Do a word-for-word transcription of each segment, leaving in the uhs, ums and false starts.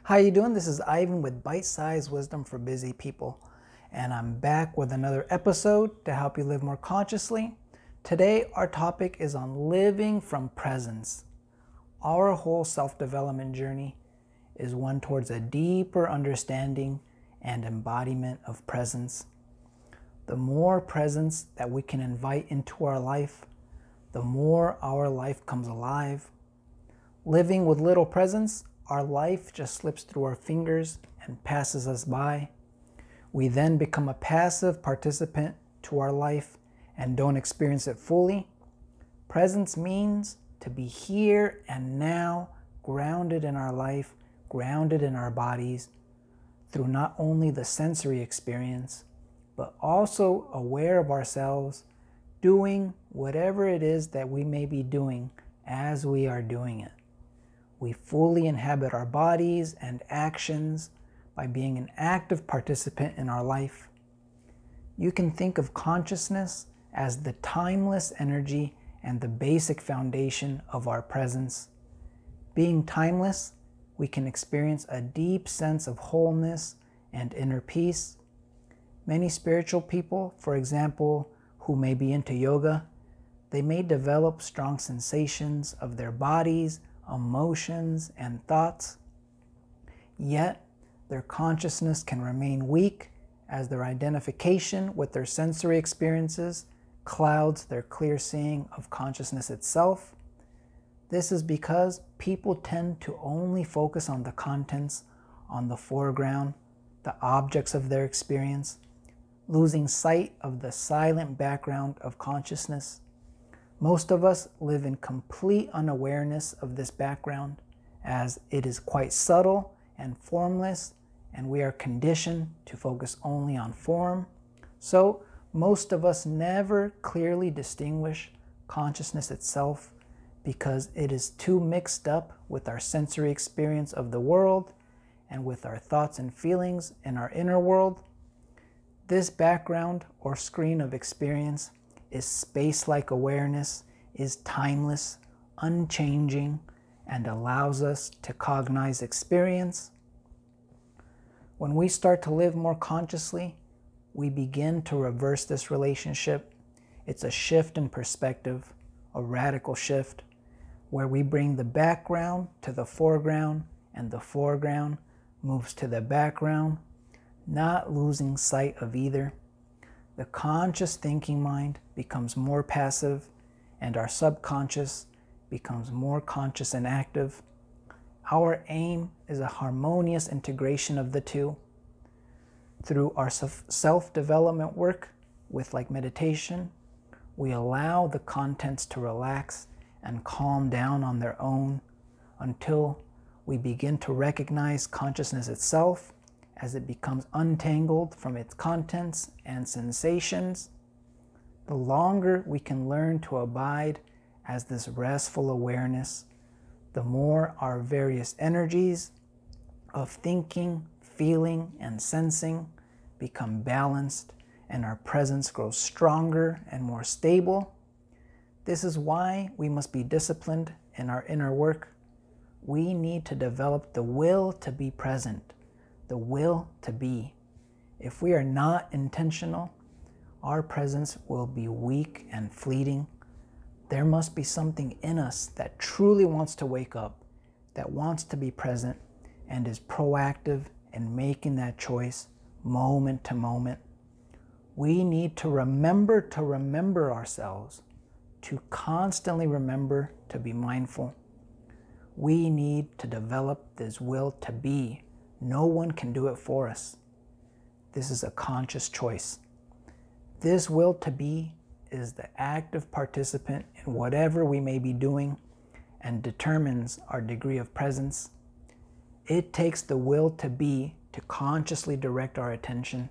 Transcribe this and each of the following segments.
How you doing? This is Ivan with Bite-Sized Wisdom for Busy People, and I'm back with another episode to help you live more consciously. Today, our topic is on living from presence. Our whole self-development journey is one towards a deeper understanding and embodiment of presence. The more presence that we can invite into our life, the more our life comes alive. Living with little presence, our life just slips through our fingers and passes us by. We then become a passive participant to our life and don't experience it fully. Presence means to be here and now, grounded in our life, grounded in our bodies, through not only the sensory experience, but also aware of ourselves, doing whatever it is that we may be doing as we are doing it. We fully inhabit our bodies and actions by being an active participant in our life. You can think of consciousness as the timeless energy and the basic foundation of our presence. Being timeless, we can experience a deep sense of wholeness and inner peace. Many spiritual people, for example, who may be into yoga, they may develop strong sensations of their bodies, emotions, and thoughts. Yet, their consciousness can remain weak as their identification with their sensory experiences clouds their clear seeing of consciousness itself. This is because people tend to only focus on the contents, on the foreground, the objects of their experience, losing sight of the silent background of consciousness. Most of us live in complete unawareness of this background, as it is quite subtle and formless, and we are conditioned to focus only on form. So most of us never clearly distinguish consciousness itself because it is too mixed up with our sensory experience of the world and with our thoughts and feelings in our inner world. This background or screen of experience is space-like awareness, is timeless, unchanging, and allows us to cognize experience. When we start to live more consciously, we begin to reverse this relationship. It's a shift in perspective, a radical shift, where we bring the background to the foreground and the foreground moves to the background, not losing sight of either. The conscious thinking mind becomes more passive and our subconscious becomes more conscious and active. Our aim is a harmonious integration of the two. Through our self-development work with like meditation, we allow the contents to relax and calm down on their own until we begin to recognize consciousness itself as it becomes untangled from its contents and sensations. The longer we can learn to abide as this restful awareness, the more our various energies of thinking, feeling, and sensing become balanced and our presence grows stronger and more stable. This is why we must be disciplined in our inner work. We need to develop the will to be present, the will to be. If we are not intentional, our presence will be weak and fleeting. There must be something in us that truly wants to wake up, that wants to be present, and is proactive in making that choice moment to moment. We need to remember to remember ourselves, to constantly remember to be mindful. We need to develop this will to be. No one can do it for us. This is a conscious choice. This will to be is the active participant in whatever we may be doing and determines our degree of presence. It takes the will to be to consciously direct our attention.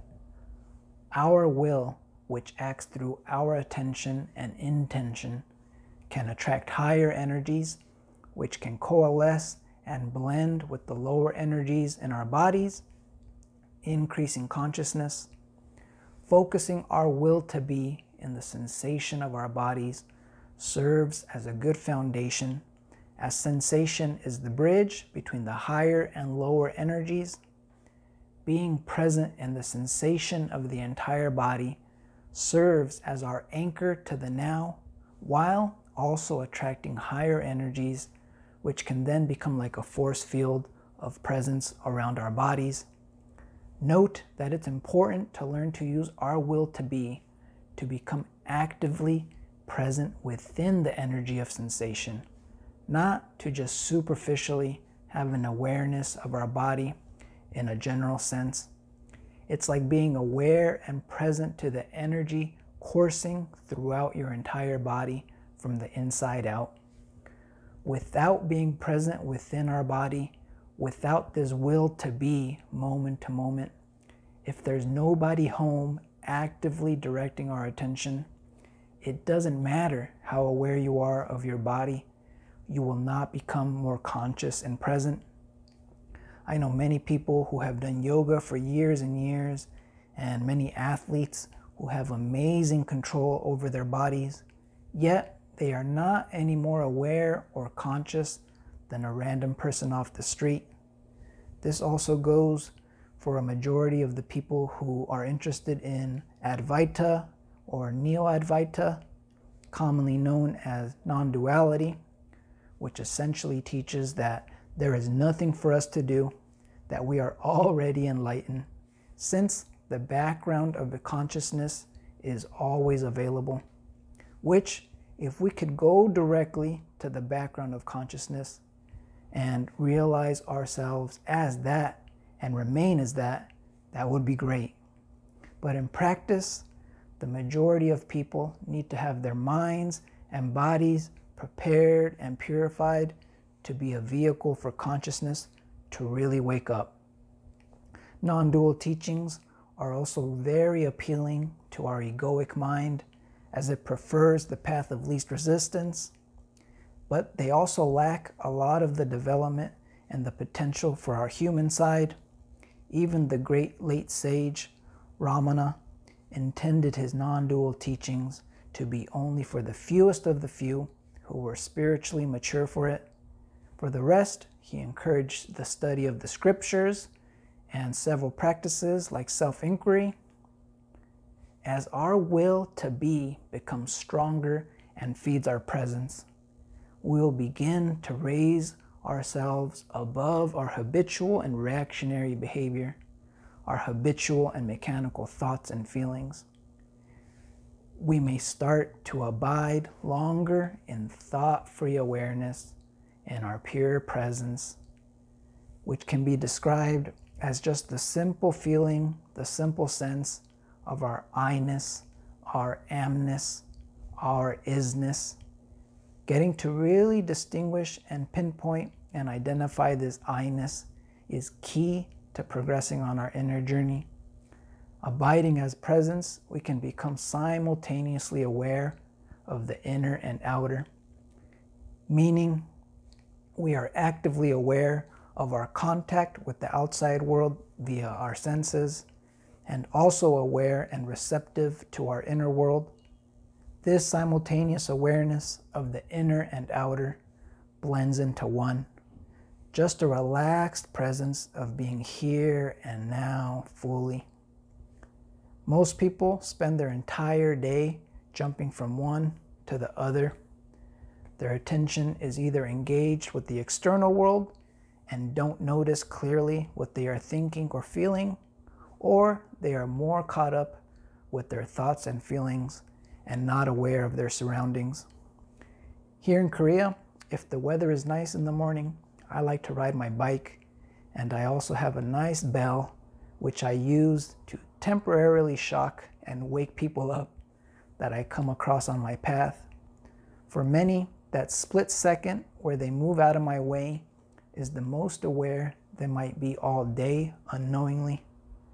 Our will, which acts through our attention and intention, can attract higher energies, which can coalesce and blend with the lower energies in our bodies, increasing consciousness. Focusing our will to be in the sensation of our bodies serves as a good foundation as sensation is the bridge between the higher and lower energies. Being present in the sensation of the entire body serves as our anchor to the now, while also attracting higher energies, which can then become like a force field of presence around our bodies. Note that it's important to learn to use our will to be, to become actively present within the energy of sensation, not to just superficially have an awareness of our body in a general sense. It's like being aware and present to the energy coursing throughout your entire body from the inside out. Without being present within our body, without this will to be moment to moment, if there's nobody home actively directing our attention, it doesn't matter how aware you are of your body, you will not become more conscious and present. I know many people who have done yoga for years and years, and many athletes who have amazing control over their bodies, yet they are not any more aware or conscious than a random person off the street. This also goes for a majority of the people who are interested in Advaita or Neo-Advaita, commonly known as non-duality, which essentially teaches that there is nothing for us to do, that we are already enlightened, since the background of the consciousness is always available, which, if we could go directly to the background of consciousness and realize ourselves as that and remain as that, that would be great. But in practice, the majority of people need to have their minds and bodies prepared and purified to be a vehicle for consciousness to really wake up. Non-dual teachings are also very appealing to our egoic mind, as it prefers the path of least resistance, but they also lack a lot of the development and the potential for our human side. Even the great late sage Ramana intended his non-dual teachings to be only for the fewest of the few who were spiritually mature for it. For the rest, he encouraged the study of the scriptures and several practices like self-inquiry. As our will to be becomes stronger and feeds our presence, we'll begin to raise ourselves above our habitual and reactionary behavior, our habitual and mechanical thoughts and feelings. We may start to abide longer in thought-free awareness in our pure presence, which can be described as just the simple feeling, the simple sense of our I-ness, our amness, our isness. Getting to really distinguish and pinpoint and identify this I-ness is key to progressing on our inner journey. Abiding as presence, we can become simultaneously aware of the inner and outer, meaning we are actively aware of our contact with the outside world via our senses, and also aware and receptive to our inner world. This simultaneous awareness of the inner and outer blends into one, just a relaxed presence of being here and now fully. Most people spend their entire day jumping from one to the other. Their attention is either engaged with the external world and don't notice clearly what they are thinking or feeling, or they are more caught up with their thoughts and feelings and not aware of their surroundings. Here in Korea, if the weather is nice in the morning, I like to ride my bike, and I also have a nice bell which I use to temporarily shock and wake people up that I come across on my path. For many, that split second where they move out of my way is the most aware they might be all day unknowingly.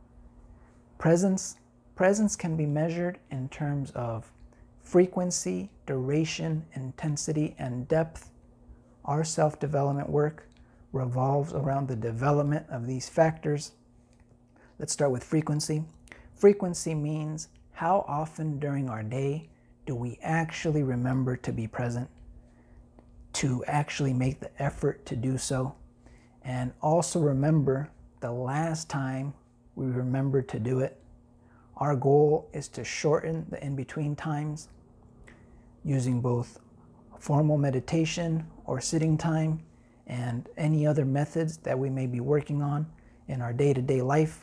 Presence, presence can be measured in terms of frequency, duration, intensity, and depth. Our self-development work revolves around the development of these factors. Let's start with frequency. Frequency means how often during our day do we actually remember to be present. to actually make the effort to do so. And also remember the last time we remembered to do it. Our goal is to shorten the in-between times using both formal meditation or sitting time and any other methods that we may be working on in our day-to-day life.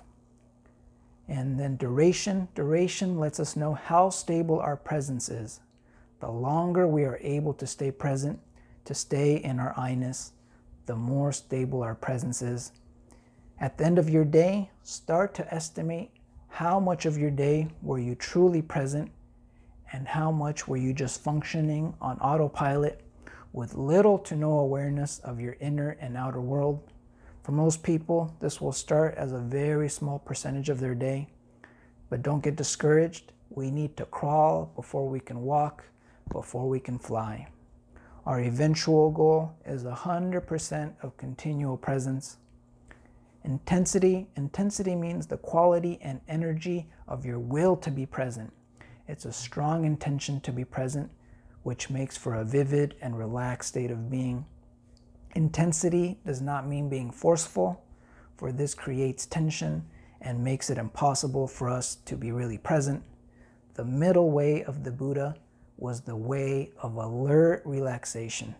And then duration. Duration lets us know how stable our presence is. The longer we are able to stay present, to stay in our I-ness, the more stable our presence is. At the end of your day, start to estimate how much of your day were you truly present and how much were you just functioning on autopilot with little to no awareness of your inner and outer world. For most people, this will start as a very small percentage of their day, but don't get discouraged. We need to crawl before we can walk, before we can fly. Our eventual goal is one hundred percent of continual presence. Intensity. Intensity means the quality and energy of your will to be present. It's a strong intention to be present, which makes for a vivid and relaxed state of being. Intensity does not mean being forceful, for this creates tension and makes it impossible for us to be really present. The middle way of the Buddha was the way of alert relaxation.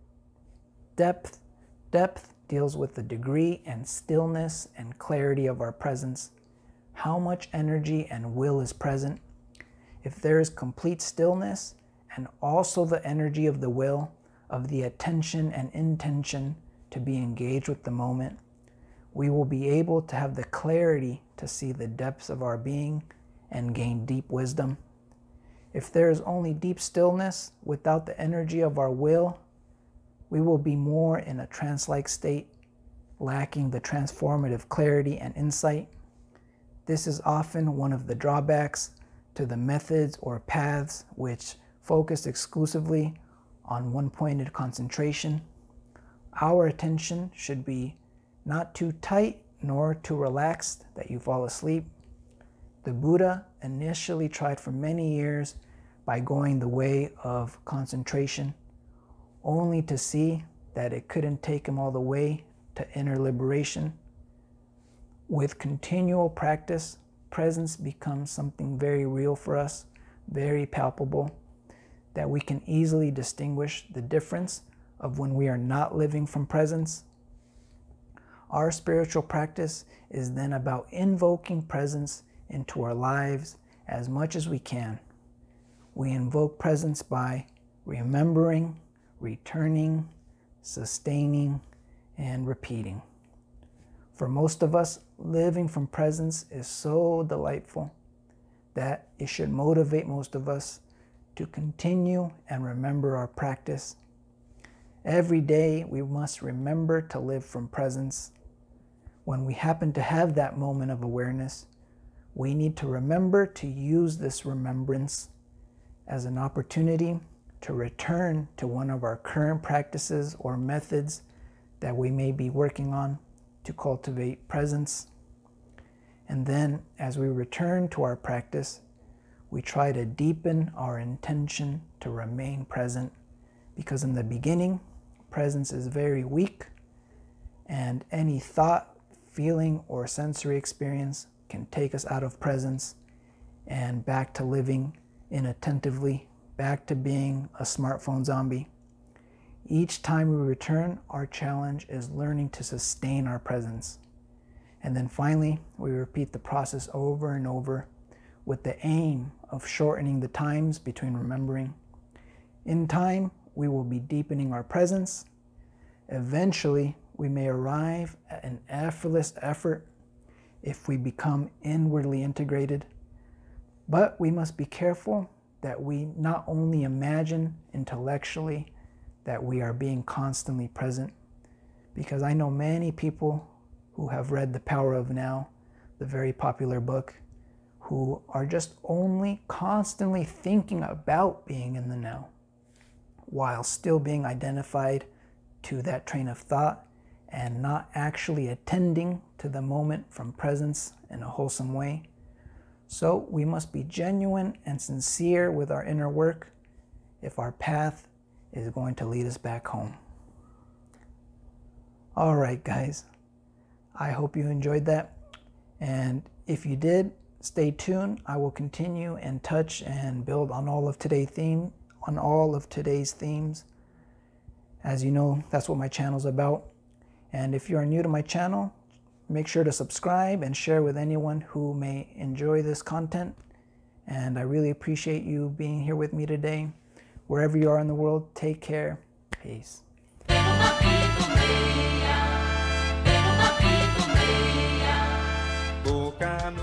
Depth. Depth deals with the degree and stillness and clarity of our presence. How much energy and will is present. If there is complete stillness and also the energy of the will, of the attention and intention to be engaged with the moment, we will be able to have the clarity to see the depths of our being and gain deep wisdom. If there is only deep stillness without the energy of our will, we will be more in a trance-like state, lacking the transformative clarity and insight. This is often one of the drawbacks to the methods or paths which focus exclusively on one-pointed concentration. Our attention should be not too tight nor too relaxed that you fall asleep. The Buddha initially tried for many years by going the way of concentration, only to see that it couldn't take him all the way to inner liberation. With continual practice, presence becomes something very real for us, very palpable, that we can easily distinguish the difference of when we are not living from presence. Our spiritual practice is then about invoking presence into our lives as much as we can. We invoke presence by remembering, returning, sustaining, and repeating. For most of us, living from presence is so delightful that it should motivate most of us to continue and remember our practice. Every day we must remember to live from presence. When we happen to have that moment of awareness, we need to remember to use this remembrance as an opportunity to return to one of our current practices or methods that we may be working on to cultivate presence. And then as we return to our practice, we try to deepen our intention to remain present, because in the beginning, presence is very weak, and any thought, feeling, or sensory experience can take us out of presence and back to living inattentively, back to being a smartphone zombie. Each time we return, our challenge is learning to sustain our presence. And then finally, we repeat the process over and over with the aim of shortening the times between remembering. In time, we will be deepening our presence. Eventually, we may arrive at an effortless effort if we become inwardly integrated. But we must be careful that we not only imagine intellectually that we are being constantly present, because I know many people who have read The Power of Now, the very popular book, who are just only constantly thinking about being in the now, while still being identified to that train of thought and not actually attending to the moment from presence in a wholesome way. So we must be genuine and sincere with our inner work if our path is going to lead us back home. All right, guys. I hope you enjoyed that. And if you did, stay tuned. I will continue and touch and build on all of today's theme, on all of today's themes. As you know, that's what my channel's about. And if you are new to my channel, make sure to subscribe and share with anyone who may enjoy this content. And I really appreciate you being here with me today. Wherever you are in the world, take care. Peace. Bukan